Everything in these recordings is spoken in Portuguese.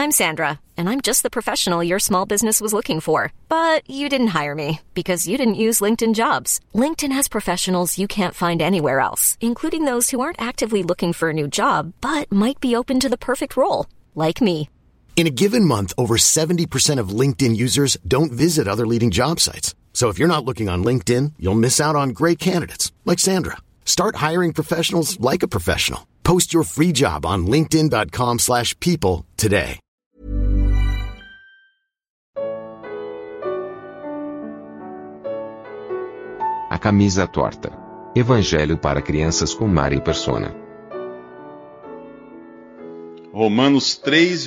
I'm Sandra, and I'm just the professional your small business was looking for. But you didn't hire me because you didn't use LinkedIn Jobs. LinkedIn has professionals you can't find anywhere else, including those who aren't actively looking for a new job, but might be open to the perfect role, like me. In a given month, over 70% of LinkedIn users don't visit other leading job sites. So if you're not looking on LinkedIn, you'll miss out on great candidates like Sandra. Start hiring professionals like a professional. Post your free job on linkedin.com/people today. A camisa torta. Evangelho para crianças com Mari Persona. Romanos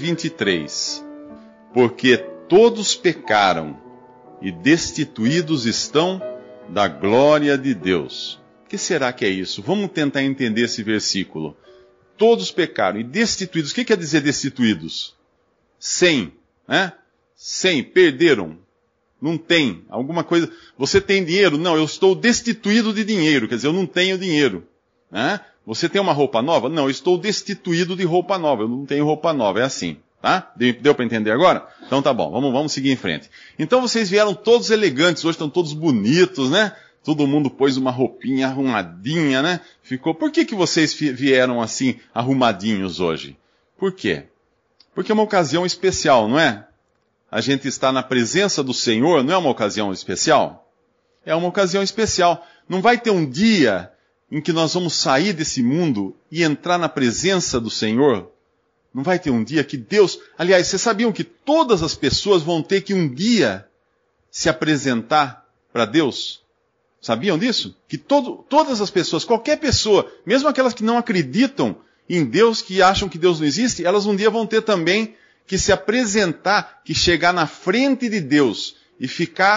3:23. Porque todos pecaram e destituídos estão da glória de Deus. O que será que é isso? Vamos tentar entender esse versículo. Todos pecaram e destituídos. O que quer dizer destituídos? Sem, né? Sem, perderam. Não tem. Alguma coisa. Você tem dinheiro? Não, eu estou destituído de dinheiro. Quer dizer, eu não tenho dinheiro. Né? Você tem uma roupa nova? Não, eu estou destituído de roupa nova. Eu não tenho roupa nova. É assim. Tá? Deu para entender agora? Então tá bom. Vamos seguir em frente. Então vocês vieram todos elegantes. Hoje estão todos bonitos, né? Todo mundo pôs uma roupinha arrumadinha, né? Por que vocês vieram assim, arrumadinhos hoje? Por quê? Porque é uma ocasião especial, não é? A gente está na presença do Senhor, não é uma ocasião especial? É uma ocasião especial. Não vai ter um dia em que nós vamos sair desse mundo e entrar na presença do Senhor? Não vai ter um dia que Deus... Aliás, vocês sabiam que todas as pessoas vão ter que um dia se apresentar para Deus? Sabiam disso? Que todas as pessoas, qualquer pessoa, mesmo aquelas que não acreditam em Deus, que acham que Deus não existe, elas um dia vão ter também que se apresentar, que chegar na frente de Deus e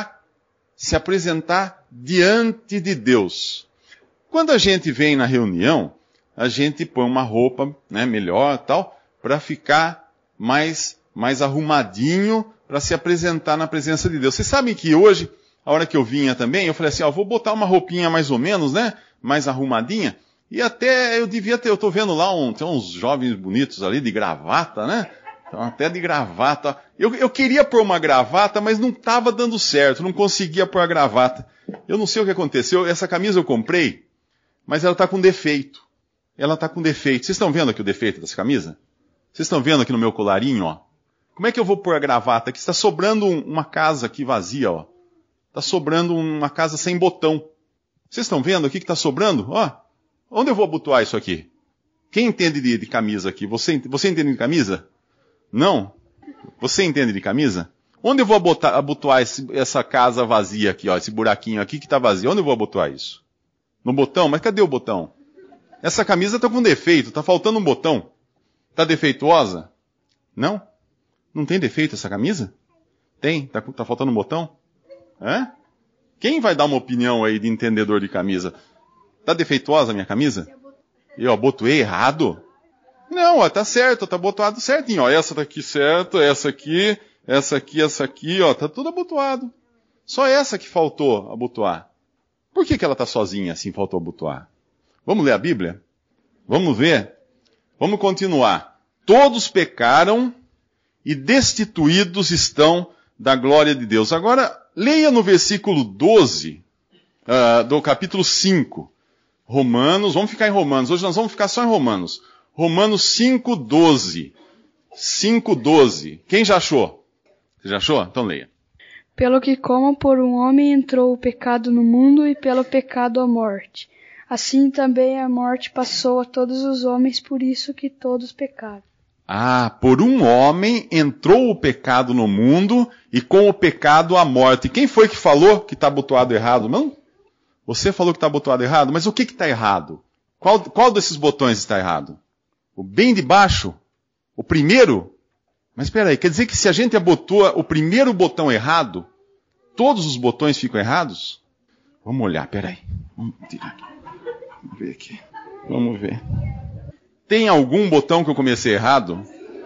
se apresentar diante de Deus. Quando a gente vem na reunião, a gente põe uma roupa, né, melhor, tal, para ficar mais arrumadinho, para se apresentar na presença de Deus. Vocês sabem que hoje, a hora que eu vinha também, eu falei assim, vou botar uma roupinha mais ou menos, né, mais arrumadinha, e até eu tô vendo lá tem uns jovens bonitos ali de gravata, né, então, até de gravata. Eu queria pôr uma gravata, mas não estava dando certo, não conseguia pôr a gravata. Eu não sei o que aconteceu, essa camisa eu comprei, mas ela está com defeito. Vocês estão vendo aqui o defeito dessa camisa? Vocês estão vendo aqui no meu colarinho, ó? Como é que eu vou pôr a gravata aqui? Está sobrando uma casa aqui vazia, ó. Está sobrando uma casa sem botão. Vocês estão vendo aqui que está sobrando? Ó, onde eu vou abotoar isso aqui? Quem entende de camisa aqui? Você entende de camisa? Não? Você entende de camisa? Onde eu vou abotoar essa casa vazia aqui, ó, esse buraquinho aqui que está vazio? Onde eu vou abotoar isso? No botão? Mas cadê o botão? Essa camisa está com defeito, está faltando um botão. Está defeituosa? Não? Não tem defeito essa camisa? Tem? Tá faltando um botão? É? Quem vai dar uma opinião aí de entendedor de camisa? Está defeituosa a minha camisa? Eu abotoei errado? Não, ó, tá certo, tá abotoado certinho, ó, essa tá aqui certo, essa aqui, ó, tá tudo abotoado. Só essa que faltou abotoar. Por que ela tá sozinha assim, faltou abotoar? Vamos ler a Bíblia? Vamos ver? Vamos continuar. Todos pecaram e destituídos estão da glória de Deus. Agora, leia no versículo 12, do capítulo 5. Romanos, vamos ficar em Romanos, hoje nós vamos ficar só em Romanos. Romanos 5:12. 5:12. Quem já achou? Você já achou? Então leia. Pelo que como por um homem entrou o pecado no mundo e pelo pecado a morte. Assim também a morte passou a todos os homens, por isso que todos pecaram. Por um homem entrou o pecado no mundo e com o pecado a morte. Quem foi que falou que está abotoado errado? Não? Você falou que está abotoado errado, mas o que está errado? Qual desses botões está errado? O bem de baixo? O primeiro? Mas espera aí, quer dizer que se a gente abotoa o primeiro botão errado, todos os botões ficam errados? Vamos olhar, espera aí. Vamos tirar aqui. Vamos ver aqui. Vamos ver. Tem algum botão que eu comecei errado?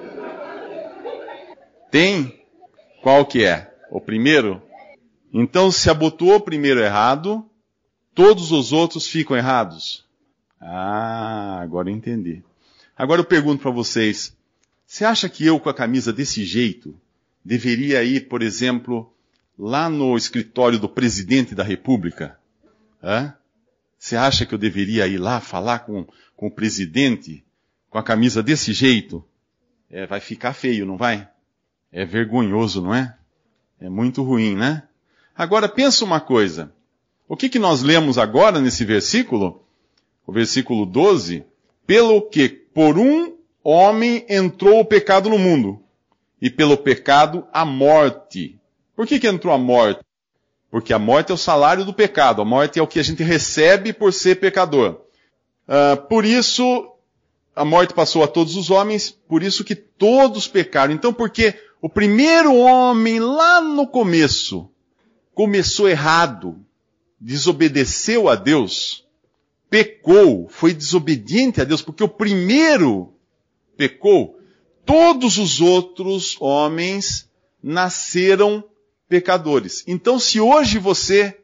Tem? Qual que é? O primeiro? Então, se abotoou o primeiro errado, todos os outros ficam errados? Agora eu entendi. Agora eu pergunto para vocês, Você acha que eu, com a camisa desse jeito, deveria ir, por exemplo, lá no escritório do presidente da República? Você acha que eu deveria ir lá falar com o presidente com a camisa desse jeito? Vai ficar feio, não vai? É vergonhoso, não é? É muito ruim, né? Agora, pensa uma coisa. O que nós lemos agora nesse versículo? O versículo 12. Pelo que por um homem entrou o pecado no mundo, e pelo pecado a morte. Por que entrou a morte? Porque a morte é o salário do pecado. A morte é o que a gente recebe por ser pecador. Por isso, a morte passou a todos os homens, por isso que todos pecaram. Então, porque o primeiro homem lá no começo começou errado, desobedeceu a Deus, pecou, foi desobediente a Deus, porque o primeiro pecou, todos os outros homens nasceram pecadores. Então, se hoje você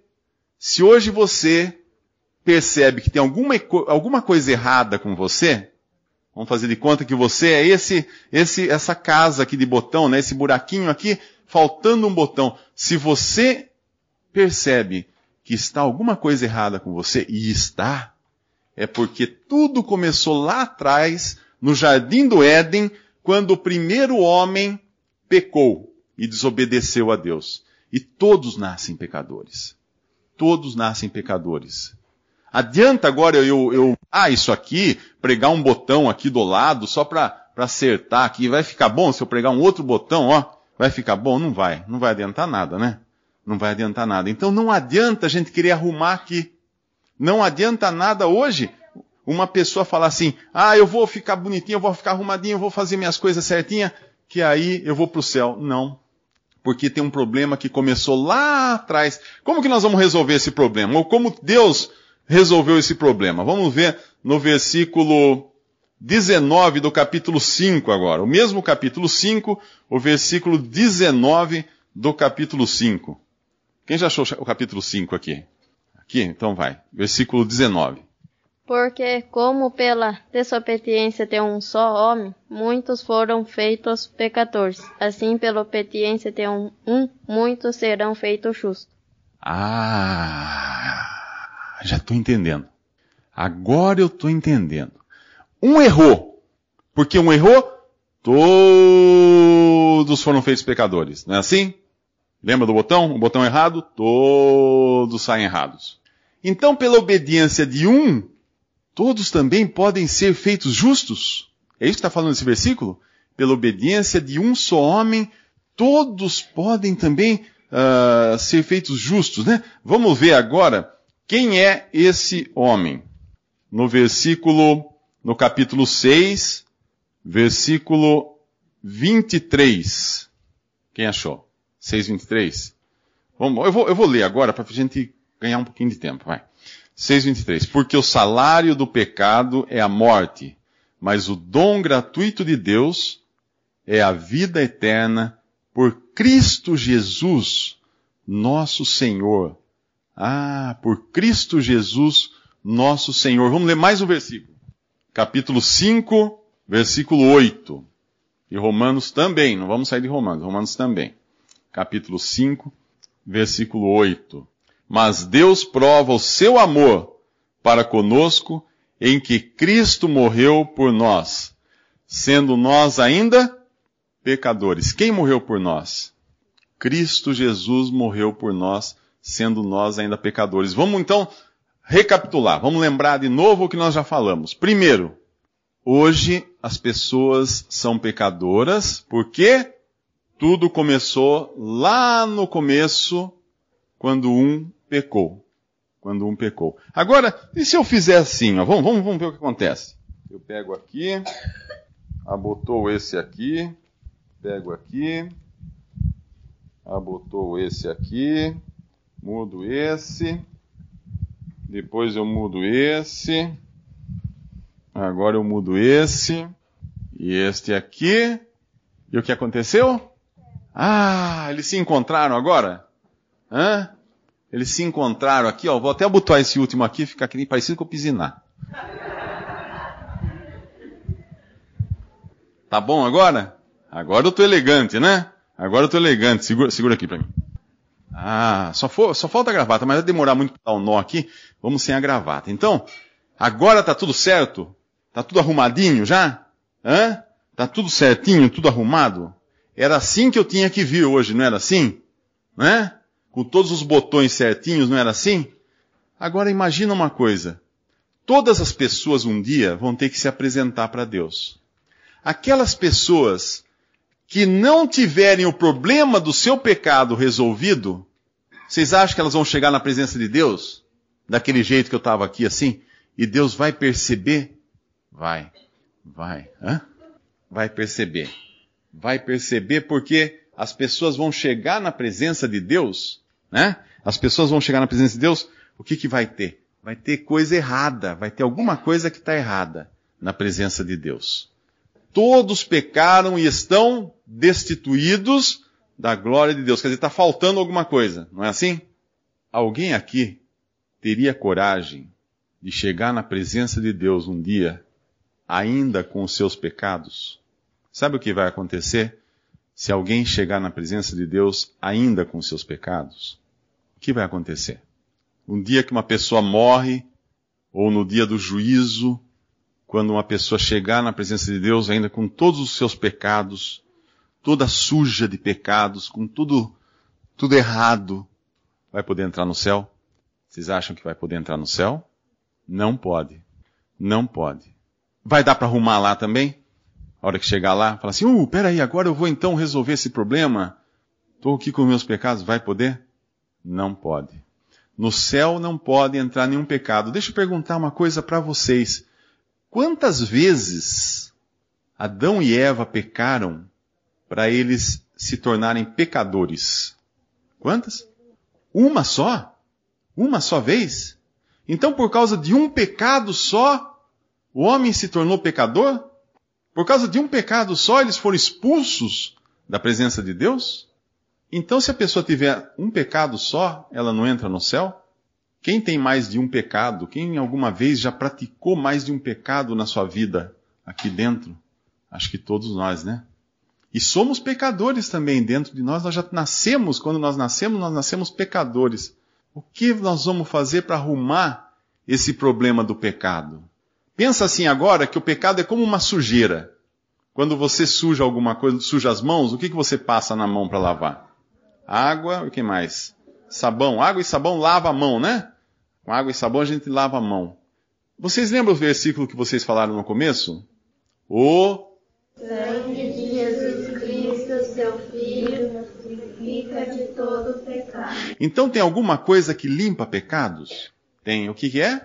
percebe que tem alguma coisa errada com você, vamos fazer de conta que você é essa casa aqui de botão, né? Esse buraquinho aqui, faltando um botão. Se você percebe que está alguma coisa errada com você, e está, é porque tudo começou lá atrás, no Jardim do Éden, quando o primeiro homem pecou e desobedeceu a Deus. E todos nascem pecadores. Todos nascem pecadores. Adianta agora isso aqui, pregar um botão aqui do lado, só para acertar aqui, vai ficar bom se eu pregar um outro botão, vai ficar bom? Não vai adiantar nada, né? Não vai adiantar nada. Então não adianta a gente querer arrumar aqui. Não adianta nada hoje uma pessoa falar assim, eu vou ficar bonitinho, eu vou ficar arrumadinho, eu vou fazer minhas coisas certinhas, que aí eu vou pro céu. Não. Porque tem um problema que começou lá atrás. Como que nós vamos resolver esse problema? Ou como Deus resolveu esse problema? Vamos ver no versículo 19 do capítulo 5 agora. O mesmo capítulo 5, o versículo 19 do capítulo 5. Quem já achou o capítulo 5 aqui? Aqui? Então vai. Versículo 19. Porque como pela desobediência de um só homem, muitos foram feitos pecadores. Assim, pela obediência de um, muitos serão feitos justos. Já estou entendendo. Agora eu estou entendendo. Um errou. Porque um errou, todos foram feitos pecadores. Não é assim? Lembra do botão? O botão errado, todos saem errados. Então, pela obediência de um, todos também podem ser feitos justos. É isso que está falando esse versículo? Pela obediência de um só homem, todos podem também ser feitos justos, né? Vamos ver agora quem é esse homem. No capítulo 6, versículo 23. Quem achou? 6:23. Eu vou ler agora para a gente ganhar um pouquinho de tempo. Vai. 6:23. Porque o salário do pecado é a morte, mas o dom gratuito de Deus é a vida eterna por Cristo Jesus, nosso Senhor. Por Cristo Jesus, nosso Senhor. Vamos ler mais um versículo. Capítulo 5, versículo 8. E Romanos também, não vamos sair de Romanos também. Capítulo 5, versículo 8. Mas Deus prova o seu amor para conosco em que Cristo morreu por nós, sendo nós ainda pecadores. Quem morreu por nós? Cristo Jesus morreu por nós, sendo nós ainda pecadores. Vamos então recapitular, vamos lembrar de novo o que nós já falamos. Primeiro, hoje as pessoas são pecadoras porque tudo começou lá no começo, quando um pecou. Agora, e se eu fizer assim? Vamos ver o que acontece. Eu pego aqui, abotou esse aqui, pego aqui, abotou esse aqui, mudo esse, depois eu mudo esse, agora eu mudo esse, e este aqui, e o que aconteceu? Eles se encontraram agora? Eles se encontraram aqui, vou até abotar esse último aqui, fica aqui parecido com o Pisiná. Tá bom agora? Agora eu tô elegante, né? Agora eu tô elegante. Segura aqui pra mim. Ah, só falta a gravata, mas vai demorar muito pra dar um nó aqui. Vamos sem a gravata. Então, agora tá tudo certo? Tá tudo arrumadinho já? Hã? Tá tudo certinho, tudo arrumado? Era assim que eu tinha que vir hoje, não era assim? Né? Com todos os botões certinhos, não era assim? Agora imagina uma coisa. Todas as pessoas um dia vão ter que se apresentar para Deus. Aquelas pessoas que não tiverem o problema do seu pecado resolvido, vocês acham que elas vão chegar na presença de Deus? Daquele jeito que eu estava aqui assim? E Deus vai perceber? Vai. Hã? Vai perceber. Vai perceber porque as pessoas vão chegar na presença de Deus, né? As pessoas vão chegar na presença de Deus, o que vai ter? Vai ter coisa errada, vai ter alguma coisa que está errada na presença de Deus. Todos pecaram e estão destituídos da glória de Deus. Quer dizer, está faltando alguma coisa, não é assim? Alguém aqui teria coragem de chegar na presença de Deus um dia, ainda com os seus pecados? Sabe o que vai acontecer se alguém chegar na presença de Deus ainda com os seus pecados? O que vai acontecer? Um dia que uma pessoa morre, ou no dia do juízo, quando uma pessoa chegar na presença de Deus ainda com todos os seus pecados, toda suja de pecados, com tudo errado, vai poder entrar no céu? Vocês acham que vai poder entrar no céu? Não pode. Não pode. Vai dar para arrumar lá também? A hora que chegar lá, fala assim, peraí, agora eu vou então resolver esse problema. Estou aqui com meus pecados, vai poder? Não pode. No céu não pode entrar nenhum pecado. Deixa eu perguntar uma coisa para vocês. Quantas vezes Adão e Eva pecaram para eles se tornarem pecadores? Quantas? Uma só? Uma só vez? Então, por causa de um pecado só, o homem se tornou pecador? Por causa de um pecado só, eles foram expulsos da presença de Deus? Então, se a pessoa tiver um pecado só, ela não entra no céu? Quem tem mais de um pecado? Quem alguma vez já praticou mais de um pecado na sua vida aqui dentro? Acho que todos nós, né? E somos pecadores também dentro de nós. Nós já nascemos, quando nós nascemos pecadores. O que nós vamos fazer para arrumar esse problema do pecado? Pensa assim agora que o pecado é como uma sujeira. Quando você suja alguma coisa, suja as mãos, o que você passa na mão para lavar? Água, o que mais? Sabão. Água e sabão lava a mão, né? Com água e sabão a gente lava a mão. Vocês lembram o versículo que vocês falaram no começo? O sangue de Jesus Cristo, seu Filho, nos purifica de todo pecado. Então tem alguma coisa que limpa pecados? Tem. O que é?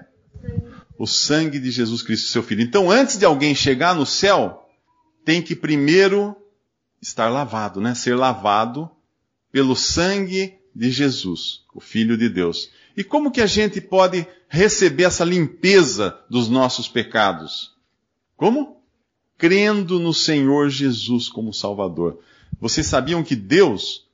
O sangue de Jesus Cristo, seu Filho. Então antes de alguém chegar no céu, tem que primeiro estar lavado, né? Ser lavado pelo sangue de Jesus, o Filho de Deus. E como que a gente pode receber essa limpeza dos nossos pecados? Como? Crendo no Senhor Jesus como Salvador. Vocês sabiam que Deus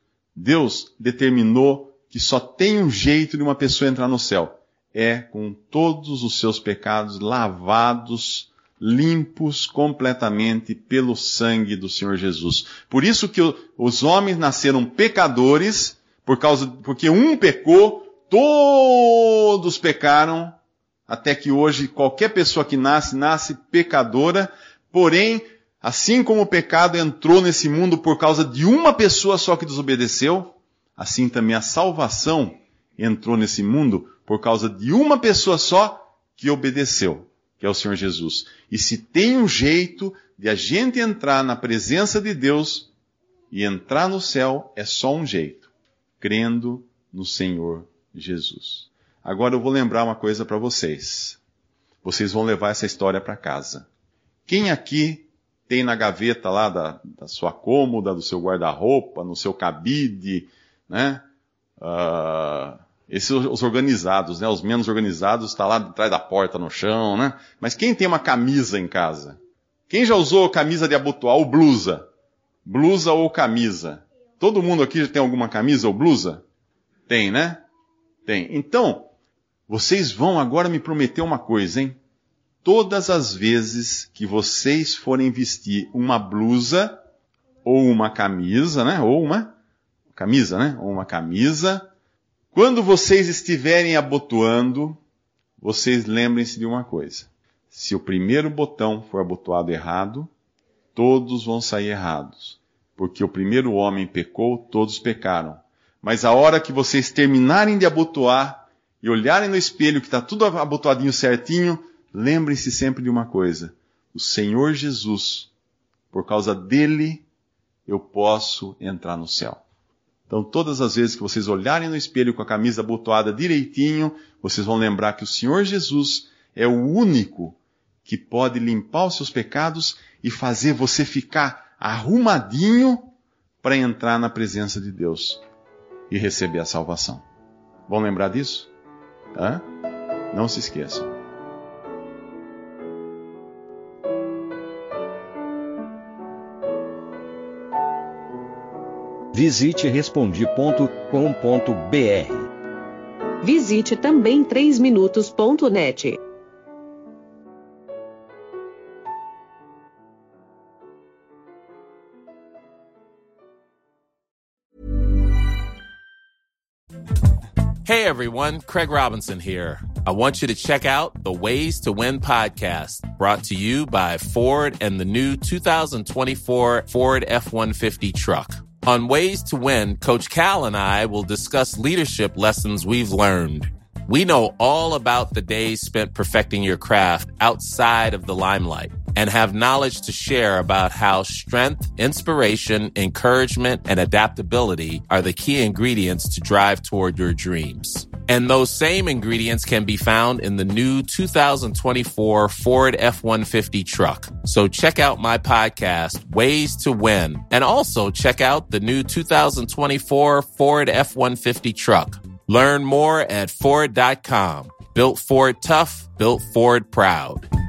determinou que só tem um jeito de uma pessoa entrar no céu. É com todos os seus pecados lavados, limpos completamente pelo sangue do Senhor Jesus. Por isso que os homens nasceram pecadores, porque um pecou, todos pecaram, até que hoje qualquer pessoa que nasce pecadora, porém, assim como o pecado entrou nesse mundo por causa de uma pessoa só que desobedeceu, assim também a salvação entrou nesse mundo por causa de uma pessoa só que obedeceu, que é o Senhor Jesus. E se tem um jeito de a gente entrar na presença de Deus e entrar no céu, é só um jeito, crendo no Senhor Jesus. Agora eu vou lembrar uma coisa para vocês. Vocês vão levar essa história para casa. Quem aqui tem na gaveta lá da sua cômoda, do seu guarda-roupa, no seu cabide, né? Esses os organizados, né? Os menos organizados está lá atrás da porta, no chão, né? Mas quem tem uma camisa em casa? Quem já usou camisa de abotoar ou blusa? Blusa ou camisa? Todo mundo aqui já tem alguma camisa ou blusa? Tem, né? Tem. Então, vocês vão agora me prometer uma coisa, hein? todas as vezes que vocês forem vestir uma blusa ou uma camisa, né? Ou uma camisa, quando vocês estiverem abotoando, vocês lembrem-se de uma coisa. Se o primeiro botão for abotoado errado, todos vão sair errados. Porque o primeiro homem pecou, todos pecaram. Mas a hora que vocês terminarem de abotoar e olharem no espelho que está tudo abotoadinho certinho, lembrem-se sempre de uma coisa. O Senhor Jesus, por causa dele, eu posso entrar no céu. Então, todas as vezes que vocês olharem no espelho com a camisa abotoada direitinho, vocês vão lembrar que o Senhor Jesus é o único que pode limpar os seus pecados e fazer você ficar arrumadinho para entrar na presença de Deus e receber a salvação. Vão lembrar disso? Não se esqueçam. Visite Respondi.com.br. Visite também 3minutos.net. Hey everyone, Craig Robinson here. I want you to check out the Ways to Win podcast, brought to you by Ford and the new 2024 Ford F-150 truck. On Ways to Win, Coach Cal and I will discuss leadership lessons we've learned. We know all about the days spent perfecting your craft outside of the limelight and have knowledge to share about how strength, inspiration, encouragement, and adaptability are the key ingredients to drive toward your dreams. And those same ingredients can be found in the new 2024 Ford F-150 truck. So check out my podcast, Ways to Win, and also check out the new 2024 Ford F-150 truck. Learn more at Ford.com. Built Ford tough, built Ford proud.